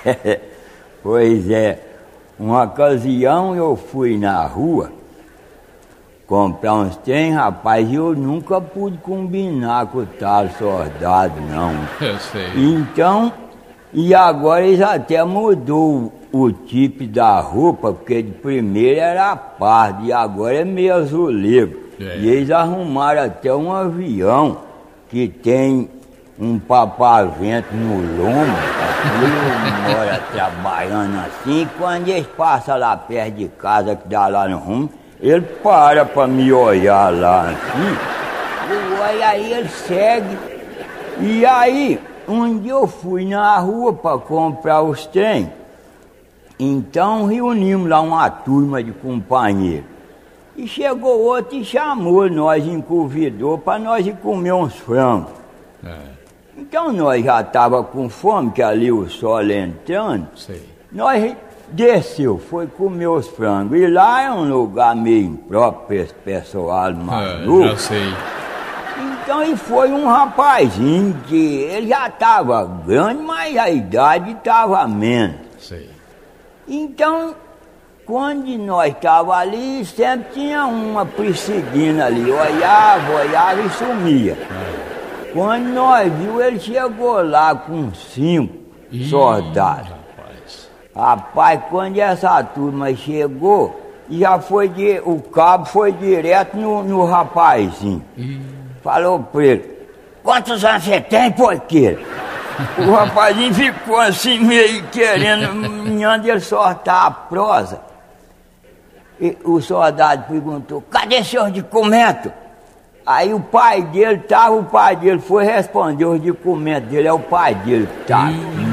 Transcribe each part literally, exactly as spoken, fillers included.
Pois é, uma ocasião eu fui na rua comprar uns trem, rapaz, e eu nunca pude combinar com o tal soldado, não. Eu sei. Então, e agora eles até mudou o tipo da roupa, porque de primeiro era pardo e agora é meio azuleiro. É. E eles arrumaram até um avião que tem um papavento no lombo, ele mora trabalhando assim, quando eles passam lá perto de casa, que dá lá no rumo, ele para pra me olhar lá assim, e aí ele segue. E aí, um dia eu fui na rua pra comprar os trem, então reunimos lá uma turma de companheiros. E chegou outro e chamou nós, e convidou pra nós ir comer uns frangos. É. Então nós já tava com fome, que ali o sol entrando. Sei. Nós desceu, foi comer os frangos. E lá é um lugar meio impróprio para esse pessoal maluco. É, já sei. Então e foi um rapazinho que ele já tava grande, mas a idade tava menos. Sei. Então, quando nós tava ali, sempre tinha uma perseguindo ali, olhava, olhava e sumia. É. Quando nós viu, ele chegou lá com cinco Ih, soldados. Rapaz. rapaz, quando essa turma chegou, já foi de, o cabo foi direto no, no rapazinho. Ih. Falou pra ele, quantos anos você tem, porquê? O rapazinho ficou assim meio querendo, onde ele soltar a prosa. E o soldado perguntou, cadê seus documentos? Aí o pai dele tava, o pai dele foi responder os documentos dele, é o pai dele que tá.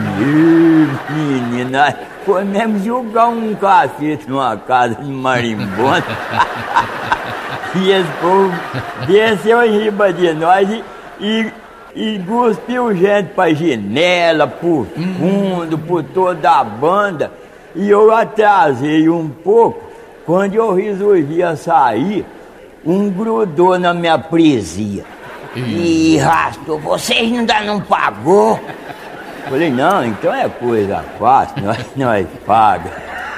Menina, foi mesmo jogar um cacete numa casa de marimbondo. E esse povo desceu em riba de nós e, e, e cuspiu gente pra janela, por fundo, por toda a banda. E eu atrasei um pouco, quando eu resolvia sair, um grudou na minha presia. E rastou, vocês ainda não pagou? Falei, não, então é coisa fácil, nós, nós paga.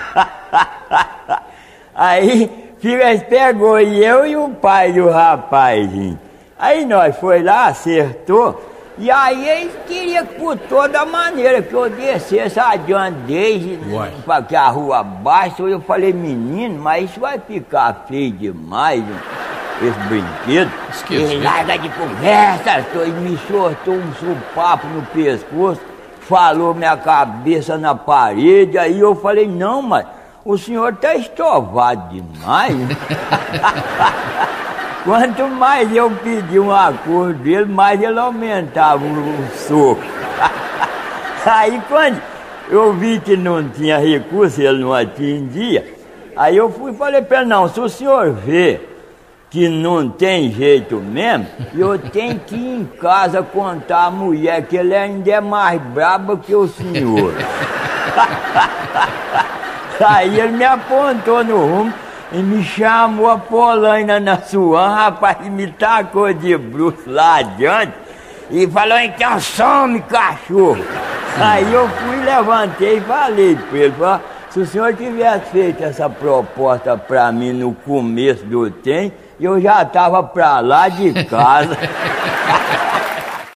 Aí, filhas pegou e eu e o pai do rapazinho. Aí nós foi lá, acertou, e aí eles queriam que por toda maneira que eu descesse adiante desde para que a rua baixa. Eu falei, menino, mas isso vai ficar feio demais, esse brinquedo. Ele larga de conversa, e me soltou um sopapo no pescoço, falou minha cabeça na parede. Aí eu falei, não, mas o senhor tá estovado demais. Quanto mais eu pedi um acordo dele, mais ele aumentava o, o soco. Aí quando eu vi que não tinha recurso, ele não atendia, aí eu fui e falei para ele, não, se o senhor vê que não tem jeito mesmo, eu tenho que ir em casa contar a mulher que ele ainda é mais braba que o senhor. Aí ele me apontou no rumo e me chamou a polaina na sua, rapaz, me tacou de bruxo lá adiante e falou, então some, cachorro. Aí eu fui, levantei e falei pra ele, falei, se o senhor tivesse feito essa proposta pra mim no começo do tempo, eu já tava pra lá de casa.